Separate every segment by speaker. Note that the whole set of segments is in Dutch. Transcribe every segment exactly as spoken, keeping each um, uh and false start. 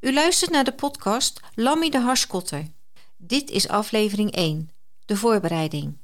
Speaker 1: U luistert naar de podcast Lammy de Harskotter. Dit is aflevering één, de voorbereiding.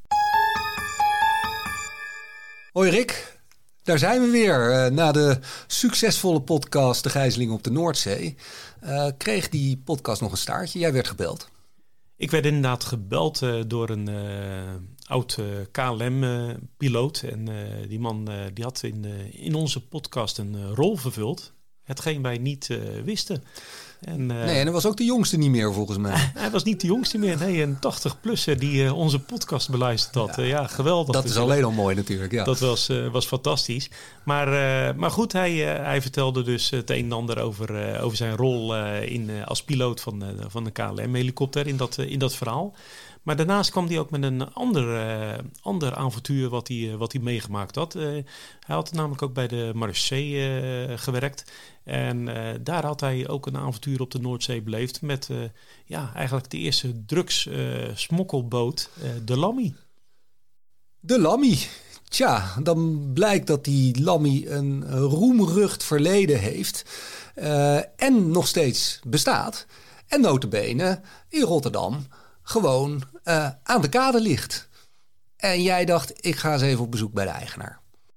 Speaker 2: Hoi Rick, daar zijn we weer. Uh, na de succesvolle podcast De Gijzeling op de Noordzee uh, kreeg die podcast nog een staartje. Jij werd gebeld.
Speaker 3: Ik werd inderdaad gebeld uh, door een uh, oud uh, K L M-piloot. Uh, en uh, die man uh, die had in, uh, in onze podcast een uh, rol vervuld. Hetgeen wij niet uh, wisten. En, uh,
Speaker 2: nee, en hij was ook de jongste niet meer volgens mij.
Speaker 3: Hij was niet de jongste meer. Nee, een tachtig-plusser die uh, onze podcast beluisterd had. Ja, uh, ja geweldig.
Speaker 2: Dat is alleen al mooi natuurlijk. Ja.
Speaker 3: Dat was, uh, was fantastisch. Maar, uh, maar goed, hij, uh, hij vertelde dus het een en ander over, uh, over zijn rol uh, in, uh, als piloot van, uh, van de K L M-helikopter in dat, uh, in dat verhaal. Maar daarnaast kwam hij ook met een ander, uh, ander avontuur wat hij, uh, wat hij meegemaakt had. Uh, hij had namelijk ook bij de Marseille uh, gewerkt. En uh, daar had hij ook een avontuur op de Noordzee beleefd met uh, ja, eigenlijk de eerste drugs-smokkelboot, uh, uh, de Lammy.
Speaker 2: De Lammy. Tja, dan blijkt dat die Lammy een roemrucht verleden heeft uh, en nog steeds bestaat. En nota bene in Rotterdam gewoon uh, aan de kade ligt. En jij dacht, ik ga eens even op bezoek bij de eigenaar.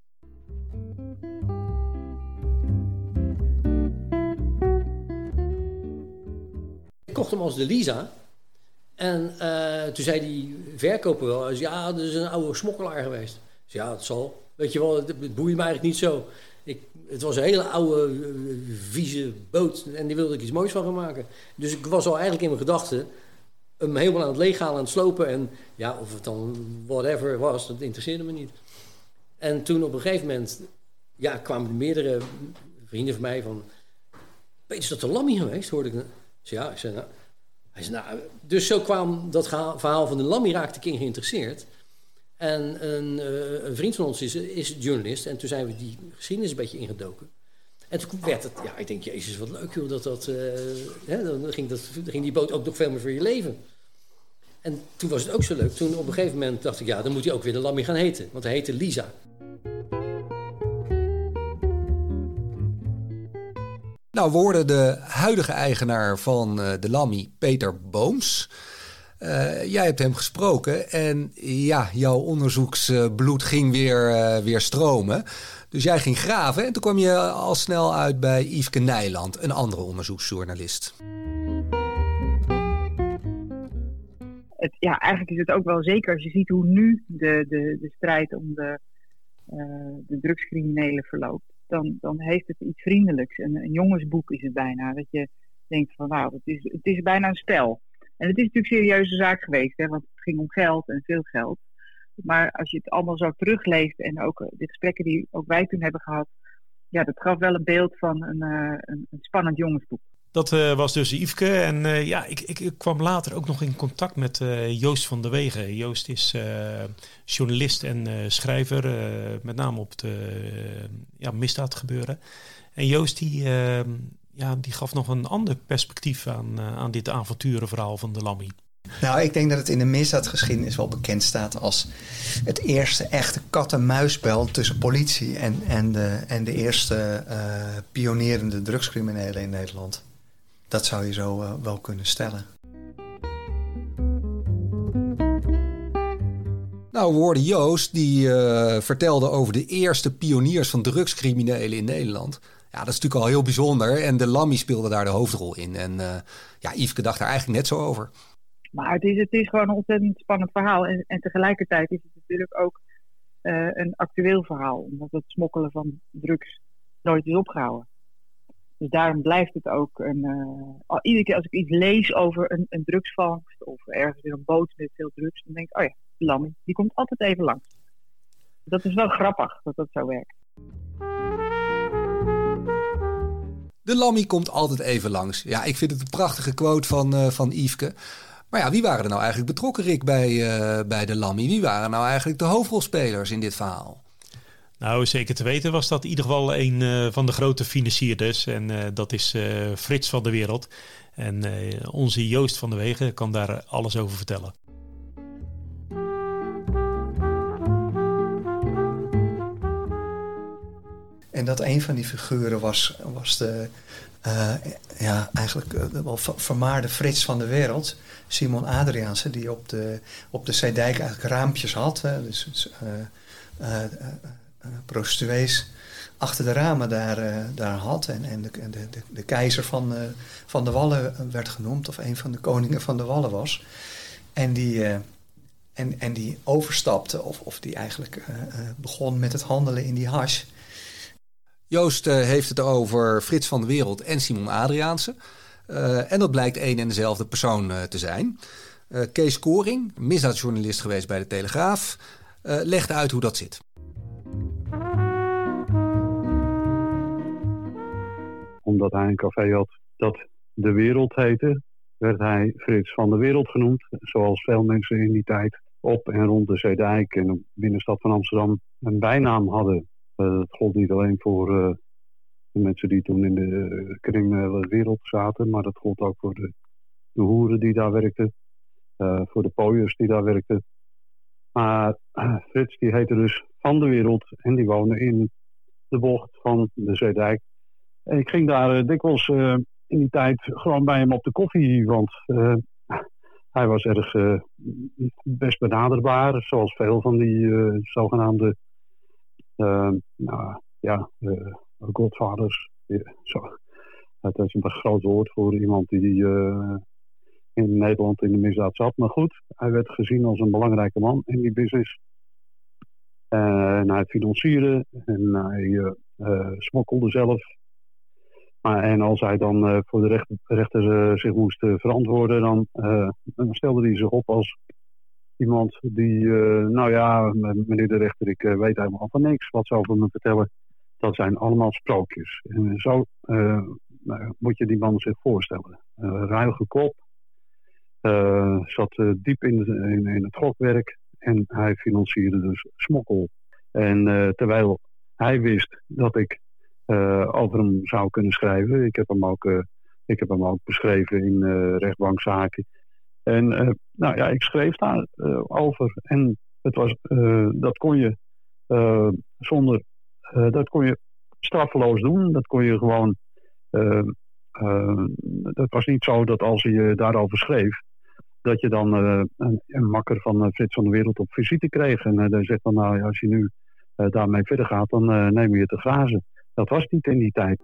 Speaker 4: Ik kocht hem als de Lisa. En uh, toen zei die verkoper wel, ja, dat is een oude smokkelaar geweest. Dus ja, dat zal. Weet je wel, het, het boeide me eigenlijk niet zo. Ik, het was een hele oude, uh, vieze boot. En die wilde ik iets moois van gaan maken. Dus ik was al eigenlijk in mijn gedachten hem helemaal aan het leeghalen, aan het slopen. En ja, of het dan whatever was, dat interesseerde me niet. En toen op een gegeven moment, ja, kwamen er meerdere vrienden van mij van, Peter, is dat de Lammy geweest? Hoorde ik. Dus ja, ik zei, nou, hij zei, nou, dus zo kwam dat verhaal van de Lammy, raakte ik in geïnteresseerd. En een, uh, een vriend van ons is, is journalist. En toen zijn we die geschiedenis een beetje ingedoken. En toen werd het, ja, ik denk, jezus, wat leuk joh, dat dat, uh, hè, dan ging, dat, dan ging die boot ook nog veel meer voor je leven. En toen was het ook zo leuk. Toen op een gegeven moment dacht ik, ja, dan moet hij ook weer de Lammy gaan heten. Want hij heette Lisa.
Speaker 2: Nou, we hoorden de huidige eigenaar van uh, de Lammy, Peter Booms. Uh, jij hebt hem gesproken en ja, jouw onderzoeksbloed ging weer, uh, weer stromen. Dus jij ging graven en toen kwam je al snel uit bij Yveske Nijland, een andere onderzoeksjournalist.
Speaker 5: Het, ja, eigenlijk is het ook wel zeker als je ziet hoe nu de, de, de strijd om de, uh, de drugscriminelen verloopt. Dan, dan heeft het iets vriendelijks. Een, een jongensboek is het bijna. Dat je denkt van nou, het is, het is bijna een spel. En het is natuurlijk een serieuze zaak geweest, hè, want het ging om geld en veel geld. Maar als je het allemaal zo terugleest en ook de gesprekken die ook wij toen hebben gehad, ja, dat gaf wel een beeld van een, uh, een, een spannend jongensboek.
Speaker 3: Dat uh, was dus Yveske. En uh, ja, ik, ik, ik kwam later ook nog in contact met uh, Joost van der Wegen. Joost is uh, journalist en uh, schrijver, uh, met name op de uh, ja, misdaadgebeuren. En Joost die, uh, ja, die gaf nog een ander perspectief aan, uh, aan dit avonturenverhaal van de Lammy.
Speaker 6: Nou, ik denk dat het in de misdaadgeschiedenis wel bekend staat als het eerste echte kat-en-muisspel tussen politie en, en, de, en de eerste uh, pionierende drugscriminelen in Nederland. Dat zou je zo uh, wel kunnen stellen.
Speaker 2: Nou, we hoorden Joost die uh, vertelde over de eerste pioniers van drugscriminelen in Nederland. Ja, dat is natuurlijk al heel bijzonder. En de Lammy speelde daar de hoofdrol in. En uh, ja, Yveske dacht daar eigenlijk net zo over.
Speaker 5: Maar het is, het is gewoon een ontzettend spannend verhaal. En, en tegelijkertijd is het natuurlijk ook uh, een actueel verhaal. Omdat het smokkelen van drugs nooit is opgehouden. Dus daarom blijft het ook een... Uh, iedere keer als ik iets lees over een, een drugsvangst of ergens weer een boot met veel drugs, dan denk ik, oh ja, de Lammy, die komt altijd even langs. Dat is wel grappig dat dat zo werkt.
Speaker 2: De Lammy komt altijd even langs. Ja, ik vind het een prachtige quote van, uh, van Yveske. Maar ja, wie waren er nou eigenlijk betrokken, Rick, bij, uh, bij de Lammy? Wie waren nou eigenlijk de hoofdrolspelers in dit verhaal?
Speaker 3: Nou, zeker te weten was dat in ieder geval een uh, van de grote financierders. En uh, dat is uh, Frits van der Wereld. En uh, onze Joost van der Wegen kan daar alles over vertellen.
Speaker 6: En dat een van die figuren was, was de uh, ja, eigenlijk uh, wel vermaarde Frits van de Wereld, Simon Adriaanse, die op de, op de Zeedijk eigenlijk raampjes had. Hè, dus uh, uh, uh, uh, prostituees achter de ramen daar, uh, daar had. En, en de, de, de, de keizer van, uh, van de Wallen werd genoemd, of een van de koningen van de Wallen was. En die, uh, en, en die overstapte, of, of die eigenlijk uh, uh, begon met het handelen in die hash.
Speaker 2: Joost uh, heeft het over Frits van de Wereld en Simon Adriaanse. Uh, en dat blijkt één en dezelfde persoon uh, te zijn. Uh, Kees Koring, misdaadjournalist geweest bij de Telegraaf, uh, legt uit hoe dat zit.
Speaker 7: Omdat hij een café had dat De Wereld heette, werd hij Frits van de Wereld genoemd. Zoals veel mensen in die tijd op en rond de Zeedijk en de binnenstad van Amsterdam een bijnaam hadden. Uh, dat gold niet alleen voor uh, de mensen die toen in de criminele wereld zaten, maar dat gold ook voor de, de hoeren die daar werkten, uh, voor de pooiers die daar werkten. Maar uh, Frits die heette dus Van de Wereld en die woonde in de bocht van de Zeedijk. En ik ging daar uh, dikwijls uh, in die tijd gewoon bij hem op de koffie, want uh, hij was erg uh, best benaderbaar, zoals veel van die uh, zogenaamde uh, nou, ja, uh, godvaders. Ja, zo. Het is een groot woord voor iemand die uh, in Nederland in de misdaad zat. Maar goed, hij werd gezien als een belangrijke man in die business. Uh, en hij financierde en hij uh, uh, smokkelde zelf. Maar, en als hij dan uh, voor de recht, rechter uh, zich moest uh, verantwoorden, dan, uh, dan stelde hij zich op als iemand die, uh, nou ja, meneer de rechter, ik uh, weet helemaal van niks. Wat ze over me vertellen, dat zijn allemaal sprookjes. En zo uh, nou, moet je die man zich voorstellen. Uh, ruige kop, uh, zat uh, diep in, de, in, in het gokwerk en hij financierde dus smokkel. En uh, terwijl hij wist dat ik Uh, over hem zou kunnen schrijven. Ik heb hem ook, uh, ik heb hem ook beschreven in uh, rechtbankzaken. En uh, nou ja, ik schreef daar uh, over. En het was, uh, dat kon je uh, zonder, uh, dat kon je straffeloos doen. Dat kon je gewoon, uh, uh, dat was niet zo dat als je daarover schreef, dat je dan uh, een, een makker van uh, Frits van de Wereld op visite kreeg. En uh, dan zegt dan, nou ja, als je nu uh, daarmee verder gaat, dan uh, neem je je te grazen. Dat was niet in die tijd.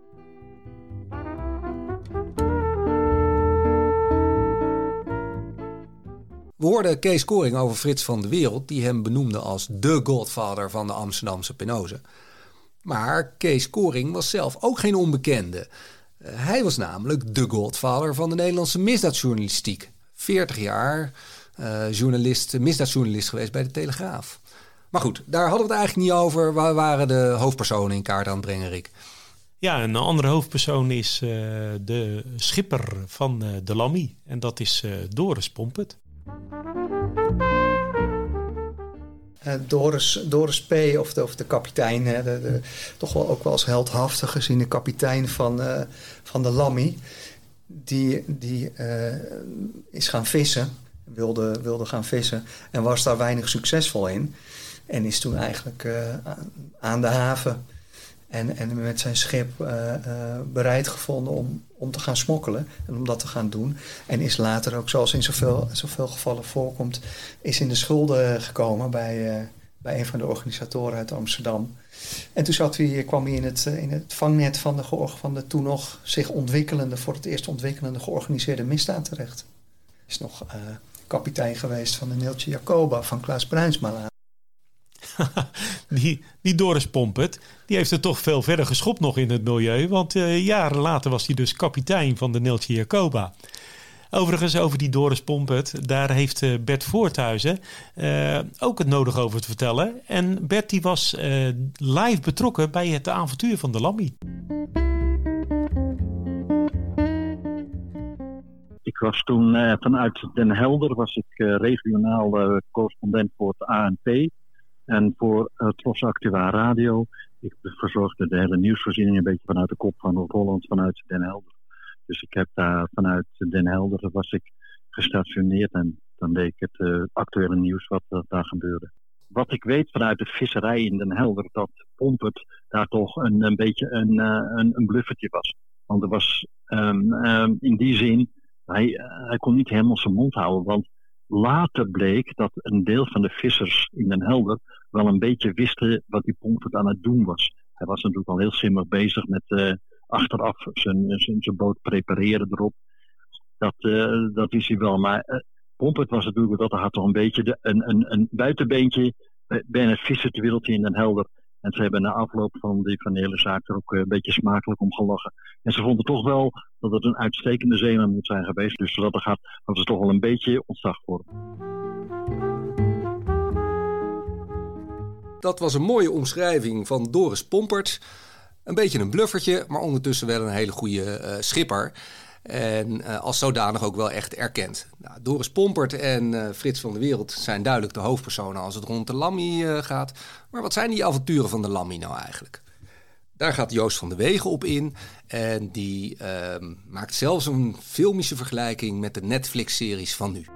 Speaker 2: We hoorden Kees Koring over Frits van de Wereld, die hem benoemde als de godfather van de Amsterdamse penose. Maar Kees Koring was zelf ook geen onbekende. Uh, hij was namelijk de godfather van de Nederlandse misdaadjournalistiek. veertig jaar uh, journalist, misdaadjournalist geweest bij de Telegraaf. Maar goed, daar hadden we het eigenlijk niet over. Waar waren de hoofdpersonen in kaart aan het brengen, Rick?
Speaker 3: Ja, een andere hoofdpersoon is uh, de schipper van uh, de Lammy. En dat is uh, Doris Pompet.
Speaker 6: Uh, Doris, Doris P. of de, of de kapitein, hè, de, de, toch wel ook wel als heldhaftig gezien de kapitein van, uh, van de Lammy. Die, die uh, is gaan vissen, wilde, wilde gaan vissen en was daar weinig succesvol in. En is toen eigenlijk uh, aan de haven en, en met zijn schip uh, uh, bereid gevonden om, om te gaan smokkelen en om dat te gaan doen. En is later ook, zoals in zoveel, zoveel gevallen voorkomt, is in de schulden gekomen bij, uh, bij een van de organisatoren uit Amsterdam. En toen zat hij, kwam hij in het, in het vangnet van de, van de toen nog zich ontwikkelende, voor het eerst ontwikkelende georganiseerde misdaad terecht. Is nog uh, kapitein geweest van de Neeltje Jacoba van Klaas Bruinsma.
Speaker 3: die, die Doris Pompet, die heeft het toch veel verder geschopt nog in het milieu. Want uh, jaren later was hij dus kapitein van de Neeltje Jacoba. Overigens, over die Doris Pompet, daar heeft uh, Bert Voorthuizen uh, ook het nodig over te vertellen. En Bert die was uh, live betrokken bij het avontuur van de Lammy.
Speaker 8: Ik was toen uh, vanuit Den Helder, was ik uh, regionaal uh, correspondent voor het A N P. En voor uh, Tros Actua Radio. Ik verzorgde de hele nieuwsvoorziening een beetje vanuit de kop van Noord-Holland, vanuit Den Helder. Dus ik heb daar vanuit Den Helder was ik gestationeerd en dan deed ik het uh, actuele nieuws wat uh, daar gebeurde. wat ik weet vanuit de visserij in Den Helder, dat Pompert daar toch een, een beetje een, een, een bluffertje was. Want er was um, um, in die zin, hij, hij kon niet helemaal zijn mond houden. Want later bleek dat een deel van de vissers in Den Helder wel een beetje wisten wat die Pompert aan het doen was. Hij was natuurlijk al heel slimmig bezig met uh, achteraf zijn, zijn, zijn boot prepareren erop. Dat, uh, dat wist hij wel. Maar uh, Pompert was natuurlijk dat hij had toch een beetje de, een, een, een buitenbeentje bij het visserswereldje in Den Helder. En ze hebben na afloop van die, van de hele zaak er ook een beetje smakelijk om gelachen. En ze vonden toch wel dat het een uitstekende zeeman moet zijn geweest. Dus zodat er gaat, dat is toch wel een beetje ontzag voor hem.
Speaker 2: Dat was een mooie omschrijving van Doris Pompert. Een beetje een bluffertje, maar ondertussen wel een hele goede uh, schipper. En uh, als zodanig ook wel echt erkend. Nou, Doris Pompert en uh, Frits van de Wereld zijn duidelijk de hoofdpersonen als het rond de Lammy uh, gaat. Maar wat zijn die avonturen van de Lammy nou eigenlijk? Daar gaat Joost van de Wegen op in. En die uh, maakt zelfs een filmische vergelijking met de Netflix-series van nu.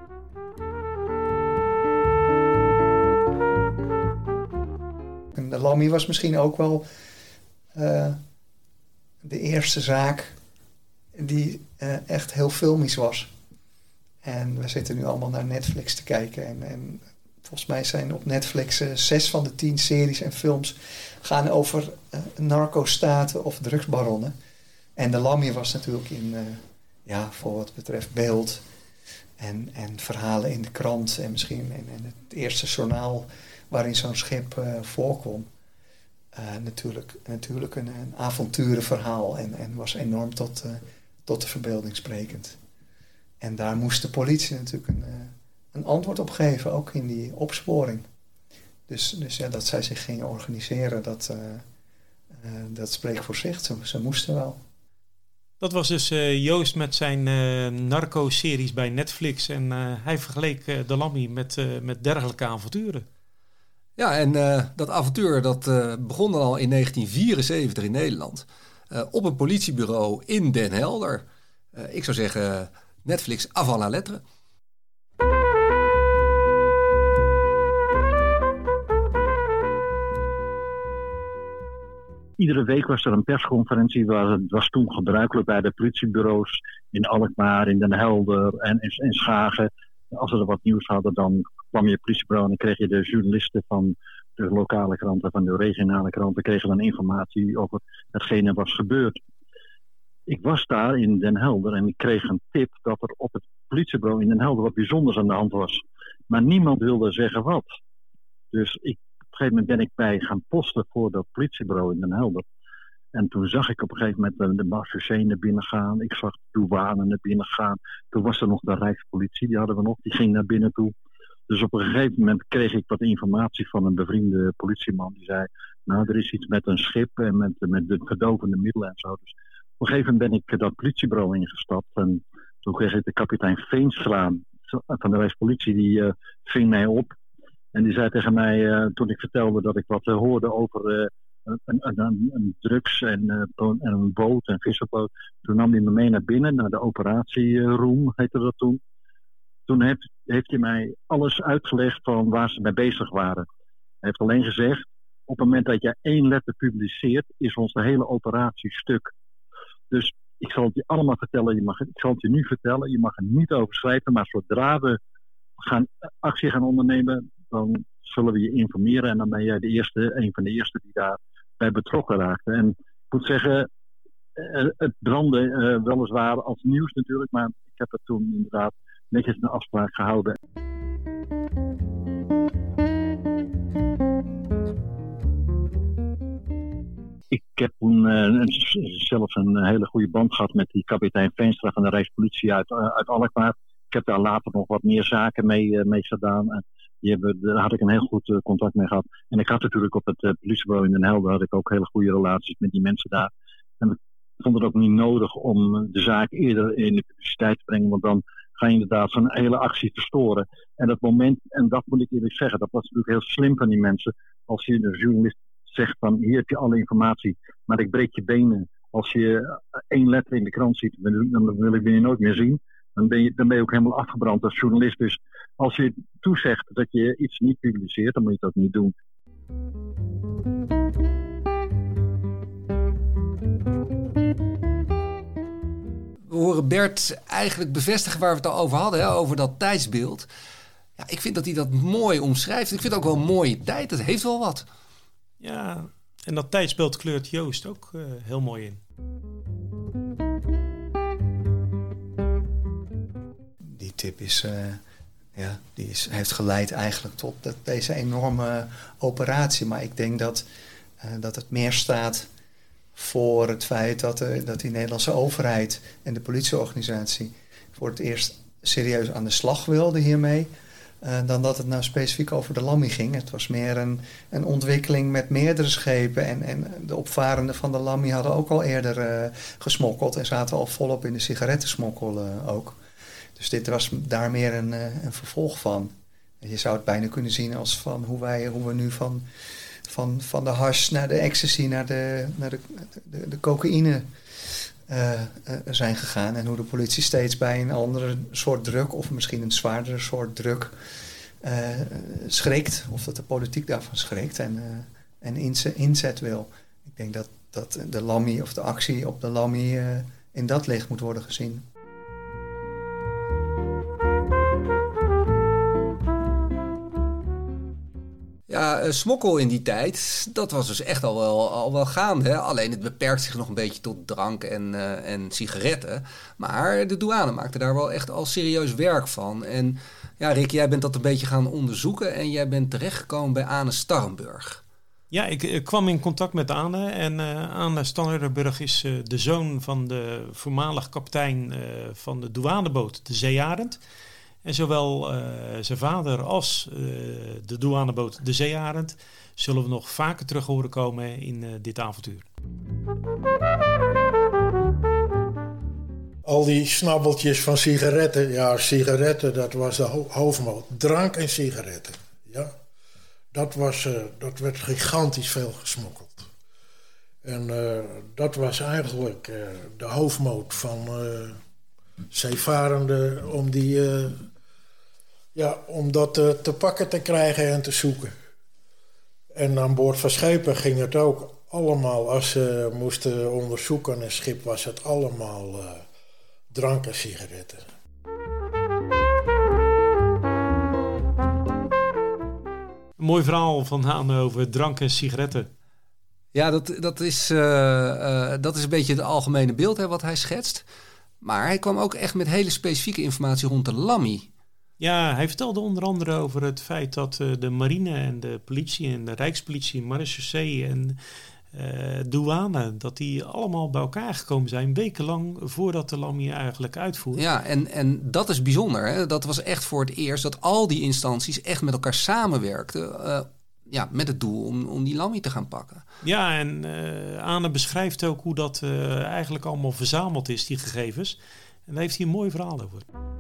Speaker 6: De Lammy was misschien ook wel uh, de eerste zaak die uh, echt heel filmisch was. En we zitten nu allemaal naar Netflix te kijken. En, en volgens mij zijn op Netflix uh, zes van de tien series en films gaan over uh, narco-staten of drugsbaronnen. En de Lammy was natuurlijk in, uh, ja, voor wat betreft beeld en, en verhalen in de krant en misschien en, en het eerste journaal waarin zo'n schip uh, voorkwam. Uh, natuurlijk, natuurlijk een, een avonturenverhaal en, en was enorm tot, uh, tot de verbeelding sprekend. En daar moest de politie natuurlijk een, uh, een antwoord op geven, ook in die opsporing. Dus, dus ja, dat zij zich gingen organiseren, dat, uh, uh, dat spreekt voor zich. Ze, ze moesten wel.
Speaker 3: Dat was dus uh, Joost met zijn uh, narco-series bij Netflix. En uh, hij vergeleek uh, de Lammy met, uh, met dergelijke avonturen.
Speaker 2: Ja, en uh, dat avontuur dat uh, begon dan al in negentien vierenzeventig in Nederland. Uh, op een politiebureau in Den Helder. Uh, ik zou zeggen, Netflix avant la lettre.
Speaker 8: Iedere week was er een persconferentie. Het was toen gebruikelijk bij de politiebureaus in Alkmaar, in Den Helder en in, in Schagen. Als ze er wat nieuws hadden, dan kwam je het politiebureau en dan kreeg je de journalisten van de lokale kranten, van de regionale kranten, kregen dan informatie over hetgene was gebeurd. Ik was daar in Den Helder en ik kreeg een tip dat er op het politiebureau in Den Helder wat bijzonders aan de hand was. Maar niemand wilde zeggen wat. Dus ik, op een gegeven moment ben ik bij gaan posten voor dat politiebureau in Den Helder. En toen zag ik op een gegeven moment de marechaussee naar binnen gaan. Ik zag de douane naar binnen gaan. Toen was er nog de Rijkspolitie, die hadden we nog. Die ging naar binnen toe. Dus op een gegeven moment kreeg ik wat informatie van een bevriende politieman. Die zei, nou er is iets met een schip en met, met de verdovende middelen en zo. Dus op een gegeven moment ben ik dat politiebureau ingestapt. En toen kreeg ik de kapitein Veenstra van de Rijkspolitie. Die uh, ving mij op. En die zei tegen mij, uh, toen ik vertelde dat ik wat uh, hoorde over uh, een, een, een, een drugs en, uh, en een boot, een visserboot. Toen nam hij me mee naar binnen, naar de operatieroom, heette dat toen. Toen heeft, heeft hij mij alles uitgelegd van waar ze mee bezig waren. Hij heeft alleen gezegd, op het moment dat je één letter publiceert, is onze hele operatie stuk. Dus ik zal het je allemaal vertellen, je mag, ik zal het je nu vertellen, je mag er niet over schrijven, maar zodra we gaan, actie gaan ondernemen, dan zullen we je informeren en dan ben jij de eerste, een van de eerste die daarbij betrokken raakte. En ik moet zeggen, het brandde uh, weliswaar als nieuws natuurlijk, maar ik heb het toen inderdaad netjes een afspraak gehouden. Ik heb toen uh, zelf een hele goede band gehad met die kapitein Veenstra van de Rijkspolitie uit, uh, uit Alkmaar. Ik heb daar later nog wat meer zaken mee, uh, mee gedaan. En die hebben, daar had ik een heel goed uh, contact mee gehad. En ik had natuurlijk op het uh, politiebureau in Den Helder had ik ook hele goede relaties met die mensen daar. En ik vond het ook niet nodig om de zaak eerder in de publiciteit te brengen, want dan ga je inderdaad zo'n hele actie verstoren. En dat moment, en dat moet ik eerlijk zeggen, dat was natuurlijk heel slim van die mensen. Als je de journalist zegt van, hier heb je alle informatie, maar ik breek je benen. Als je één letter in de krant ziet, dan wil ik je nooit meer zien. Dan ben je, dan ben je ook helemaal afgebrand als journalist. Dus Als je toezegt dat je iets niet publiceert, dan moet je dat niet doen.
Speaker 2: We horen Bert eigenlijk bevestigen waar we het al over hadden, hè, over dat tijdsbeeld. Ja, ik vind dat hij dat mooi omschrijft. Ik vind het ook wel een mooie tijd. Het heeft wel wat.
Speaker 3: Ja, en dat tijdsbeeld kleurt Joost ook uh, heel mooi in.
Speaker 6: Die tip is, uh, ja, die is, heeft geleid eigenlijk tot dat, deze enorme operatie. Maar ik denk dat, uh, dat het meer staat voor het feit dat, uh, dat die Nederlandse overheid en de politieorganisatie voor het eerst serieus aan de slag wilden hiermee. Uh, dan dat het nou specifiek over de Lammy ging. Het was meer een, een ontwikkeling met meerdere schepen. En, en de opvarenden van de Lammy hadden ook al eerder uh, gesmokkeld. En zaten al volop in de sigarettensmokkel uh, ook. Dus dit was daar meer een, uh, een vervolg van. Je zou het bijna kunnen zien als van hoe, wij, hoe we nu van, van, van de hash naar de ecstasy, naar de, naar de, de, de cocaïne uh, uh, zijn gegaan. En hoe de politie steeds bij een andere soort druk, of misschien een zwaardere soort druk, uh, schrikt. Of dat de politiek daarvan schrikt en, uh, en inzet, inzet wil. Ik denk dat, dat de Lammy of de actie op de Lammy uh, in dat licht moet worden gezien.
Speaker 2: Ja, uh, smokkel in die tijd, dat was dus echt al wel, al wel gaande. Hè? Alleen het beperkt zich nog een beetje tot drank en, uh, en sigaretten. Maar de douane maakte daar wel echt al serieus werk van. En ja, Rick, jij bent dat een beetje gaan onderzoeken en jij bent terechtgekomen bij Ane Starrenburg.
Speaker 3: Ja, ik, ik kwam in contact met Ane. En uh, Ane Starrenburg is uh, de zoon van de voormalig kapitein uh, van de douaneboot, de Zeearend. En zowel uh, zijn vader als uh, de douaneboot de Zeearend zullen we nog vaker terug horen komen in uh, dit avontuur.
Speaker 9: Al die snabbeltjes van sigaretten. Ja, sigaretten, dat was de ho- hoofdmoot. Drank en sigaretten. Ja. Dat, was, uh, dat werd gigantisch veel gesmokkeld. En uh, dat was eigenlijk uh, de hoofdmoot van uh, zeevarenden om die... Uh, Ja, om dat uh, te pakken te krijgen en te zoeken. En aan boord van schepen ging het ook allemaal, als ze moesten onderzoeken een schip, was het allemaal uh, drank en sigaretten.
Speaker 3: Een mooi verhaal van Haan over drank en sigaretten.
Speaker 2: Ja, dat, dat, is, uh, uh, dat is een beetje het algemene beeld, hè, wat hij schetst. Maar hij kwam ook echt met hele specifieke informatie rond de Lammy.
Speaker 3: Ja, hij vertelde onder andere over het feit dat uh, de marine en de politie en de Rijkspolitie, marechaussee en uh, douane, dat die allemaal bij elkaar gekomen zijn wekenlang voordat de Lammy eigenlijk uitvoert.
Speaker 2: Ja, en, en dat is bijzonder. Hè? Dat was echt voor het eerst dat al die instanties echt met elkaar samenwerkten. Uh, ja, met het doel om, om die Lammy te gaan pakken.
Speaker 3: Ja, en uh, Ane beschrijft ook hoe dat uh, eigenlijk allemaal verzameld is, die gegevens. En daar heeft hij een mooi verhaal over.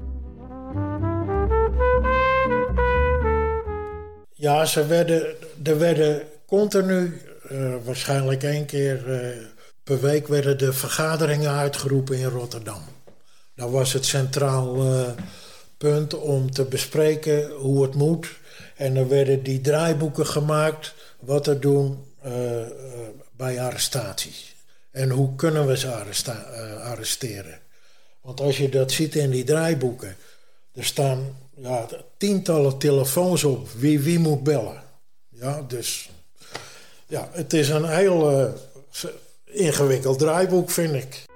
Speaker 9: Ja, ze werden, er werden continu, uh, waarschijnlijk één keer uh, per week, werden de vergaderingen uitgeroepen in Rotterdam. Dat was het centraal uh, punt om te bespreken hoe het moet. En er werden die draaiboeken gemaakt, wat te doen uh, uh, bij arrestaties. En hoe kunnen we ze arresta- uh, arresteren. Want als je dat ziet in die draaiboeken, er staan... Ja, tientallen telefoons op wie wie moet bellen. Ja, dus ja, het is een heel uh, ingewikkeld draaiboek, vind ik.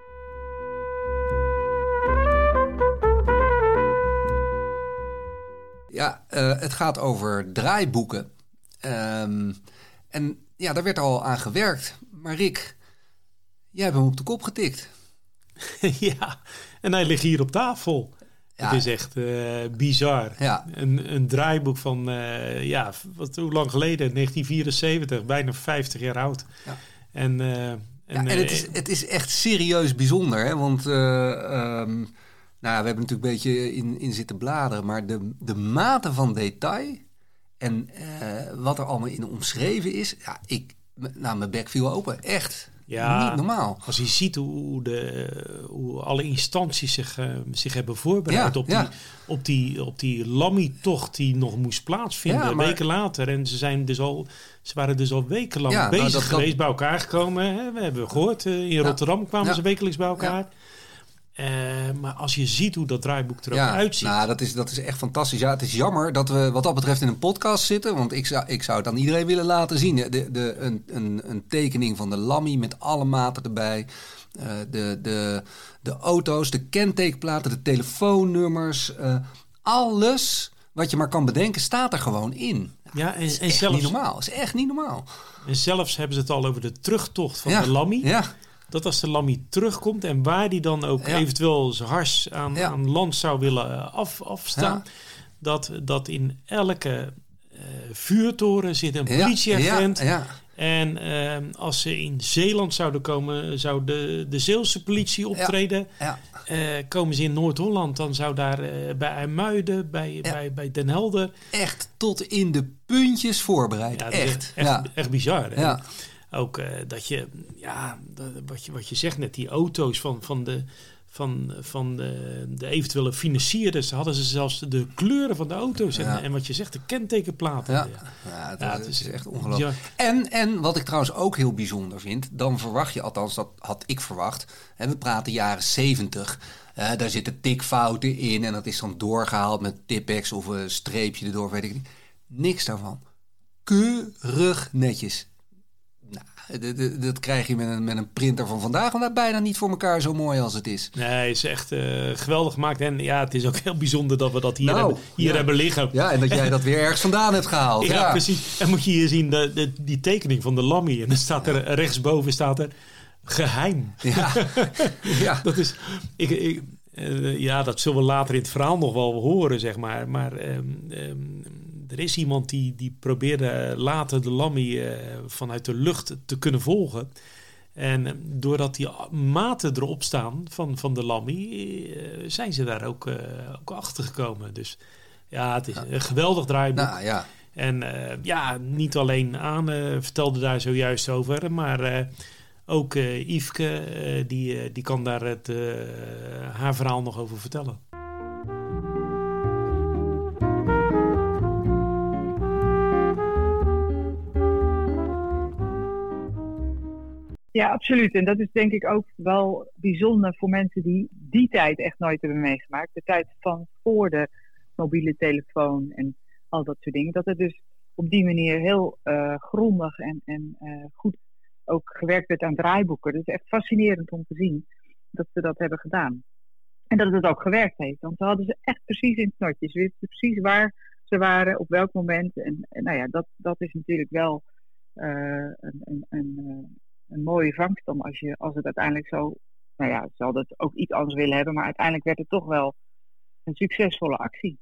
Speaker 2: Ja, uh, het gaat over draaiboeken. Um, en ja, daar werd al aan gewerkt. Maar Rick, jij hebt hem op de kop getikt.
Speaker 3: Ja, en hij ligt hier op tafel. Ja. Het is echt uh, bizar. Ja. Een, een draaiboek van, uh, ja, wat, hoe lang geleden? negentien vierenzeventig, bijna vijftig jaar oud. Ja. En, uh, en,
Speaker 2: ja, en het, is, het is echt serieus bijzonder, hè? Want uh, um, nou, we hebben natuurlijk een beetje in, in zitten bladeren, maar de, de mate van detail en uh, wat er allemaal in omschreven is, ja, ik, nou, mijn bek viel open. Echt.
Speaker 3: Ja,
Speaker 2: niet normaal.
Speaker 3: Als je ziet hoe, de, hoe alle instanties zich, uh, zich hebben voorbereid ja, op, ja. die, op die, op die Lammy-tocht die nog moest plaatsvinden, ja, maar... weken later. En ze, zijn dus al, ze waren dus al wekenlang ja, bezig nou, dat, geweest, dat... bij elkaar gekomen. Hè? We hebben gehoord, uh, in ja. Rotterdam kwamen ja. ze wekelijks bij elkaar. Ja. Uh, maar als je ziet hoe dat draaiboek er ook
Speaker 2: ja,
Speaker 3: uitziet.
Speaker 2: Nou, dat is, dat is echt fantastisch. Ja, het is jammer dat we wat dat betreft in een podcast zitten. Want ik zou, ik zou het aan iedereen willen laten zien. De, de, een, een, een tekening van de Lammy met alle maten erbij. Uh, de, de, de auto's, de kentekenplaten, de telefoonnummers. Uh, alles wat je maar kan bedenken staat er gewoon in.
Speaker 3: Ja, en,
Speaker 2: het is
Speaker 3: en
Speaker 2: echt
Speaker 3: zelfs,
Speaker 2: niet normaal. Het is echt niet normaal.
Speaker 3: En zelfs hebben ze het al over de terugtocht van
Speaker 2: ja,
Speaker 3: de Lammy.
Speaker 2: Ja.
Speaker 3: Dat als de Lammy terugkomt en waar die dan ook ja. eventueel zijn hars aan, ja. aan land zou willen af, afstaan. Ja. Dat, dat in elke uh, vuurtoren zit een politieagent. Ja. Ja. Ja. En uh, als ze in Zeeland zouden komen, zou de, de Zeelse politie optreden. Ja. Ja. Uh, komen ze in Noord-Holland, dan zou daar uh, bij IJmuiden, bij, ja. bij, bij Den Helder.
Speaker 2: Echt tot in de puntjes voorbereid.
Speaker 3: Ja,
Speaker 2: echt.
Speaker 3: Echt,
Speaker 2: ja.
Speaker 3: echt bizar. Hè?
Speaker 2: Ja.
Speaker 3: Ook uh, dat je, ja, dat, wat, je, wat je zegt net, die auto's van, van, de, van, van de, de eventuele financierders, hadden ze zelfs de kleuren van de auto's. Ja. En, en wat je zegt, de kentekenplaten.
Speaker 2: Ja, ja. ja, het, ja het is echt ongelooflijk. Ja. En, en wat ik trouwens ook heel bijzonder vind, dan verwacht je, althans dat had ik verwacht, hè, we praten jaren zeventig. Uh, daar zitten tikfouten in en dat is dan doorgehaald met Tipp-Ex of een streepje erdoor, weet ik niet. Niks daarvan. Keurig netjes. Nou, d- d- dat krijg je met een, met een printer van vandaag, want dat bijna niet voor elkaar zo mooi als het is.
Speaker 3: Nee, het is echt uh, geweldig gemaakt. En ja, het is ook heel bijzonder dat we dat hier, nou, hebben, hier
Speaker 2: ja.
Speaker 3: hebben liggen.
Speaker 2: Ja, en dat jij dat weer ergens vandaan hebt gehaald.
Speaker 3: Ja,
Speaker 2: ja.
Speaker 3: precies. En moet je hier zien, de, de, die tekening van de Lammy. En dan staat er rechtsboven staat er geheim.
Speaker 2: Ja, ja.
Speaker 3: Dat is... Ik, ik, uh, ja, dat zullen we later in het verhaal nog wel horen, zeg maar. Maar... Um, um, Er is iemand die, die probeerde later de Lammy uh, vanuit de lucht te kunnen volgen. En uh, doordat die maten erop staan van, van de Lammy, uh, zijn ze daar ook, uh, ook achter gekomen. Dus ja, het is ja. een geweldig draaiboek.
Speaker 2: Nou, ja.
Speaker 3: En uh, ja, niet alleen Anne vertelde daar zojuist over, maar uh, ook uh, Yveske, uh, die, uh, die kan daar het, uh, haar verhaal nog over vertellen.
Speaker 5: Ja, absoluut. En dat is denk ik ook wel bijzonder voor mensen die die tijd echt nooit hebben meegemaakt. De tijd van voor de mobiele telefoon en al dat soort dingen. Dat het dus op die manier heel uh, grondig en, en uh, goed ook gewerkt werd aan draaiboeken. Dat is echt fascinerend om te zien dat ze dat hebben gedaan. En dat het ook gewerkt heeft. Want ze hadden ze echt precies in het snotje. Ze wisten precies waar ze waren, op welk moment. En, en nou ja, dat, dat is natuurlijk wel uh, een... een, een uh, een mooie vangst dan als, je, als het uiteindelijk zo... Nou ja, ze hadden het ook iets anders willen hebben, maar uiteindelijk werd het toch wel een succesvolle actie.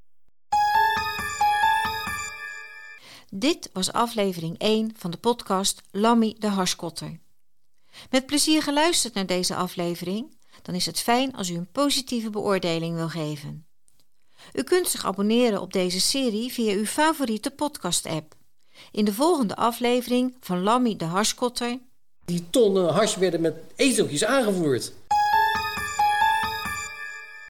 Speaker 1: Dit was aflevering één van de podcast Lammy de Harskotter. Met plezier geluisterd naar deze aflevering? Dan is het fijn als u een positieve beoordeling wil geven. U kunt zich abonneren op deze serie via uw favoriete podcast-app. In de volgende aflevering van Lammy de Harskotter...
Speaker 4: Die tonnen hash werden met ezeltjes aangevoerd.